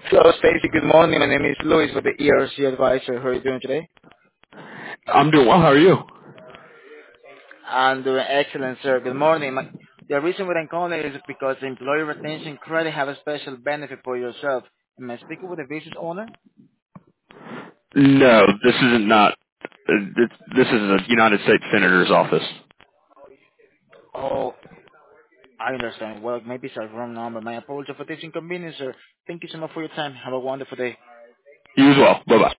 Hello, Stacy. Good morning. My name is Louis with the ERC Advisor. How are you doing today? I'm doing well. How are you? I'm doing excellent, sir. Good morning. The reason why I'm calling is because the employee retention credit have a special benefit for yourself. Am I speaking with the business owner? No, this isn't not. This is a United States Senator's office. Oh, I understand. Well, maybe it's a wrong number. My apologies for this inconvenience, sir. Thank you so much for your time. Have a wonderful day. You as well. Bye bye.